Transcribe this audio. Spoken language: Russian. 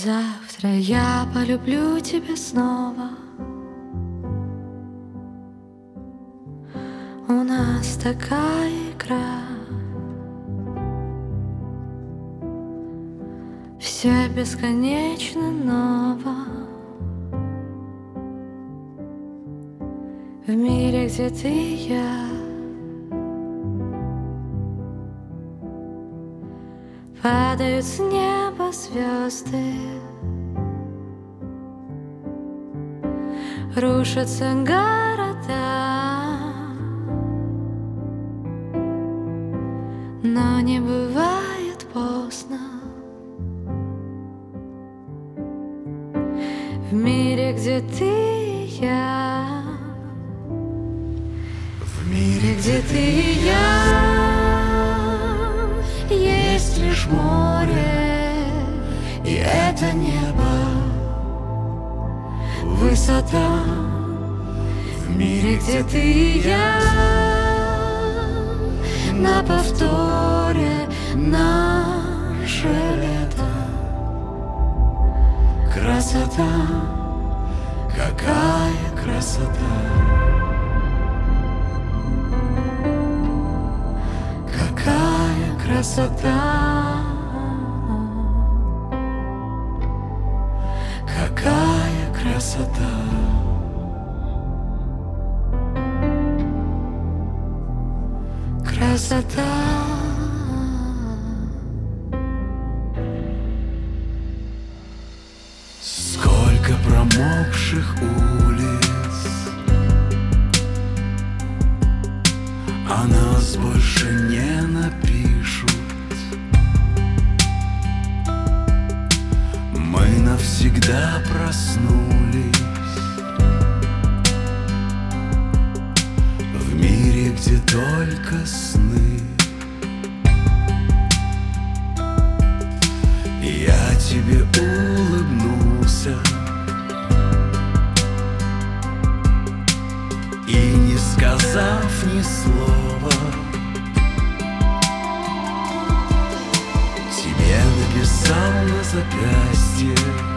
Завтра я полюблю тебя снова. У нас такая игра, все бесконечно ново. В мире, где ты и я, падают с неба звезды, рушатся города, но не бывает поздно. В мире, где ты и я, в мире, где ты и я, есть лишь море, и это небо, высота. В мире, где ты и я, на повторе наше лето. Красота, какая красота, какая красота, какая красота. Красота. Сколько промокших улиц, о нас больше не напишут. Мы навсегда проснулись в мире, где только сны. Я тебе улыбнулся и, не сказав ни слова, тебе написал на запястье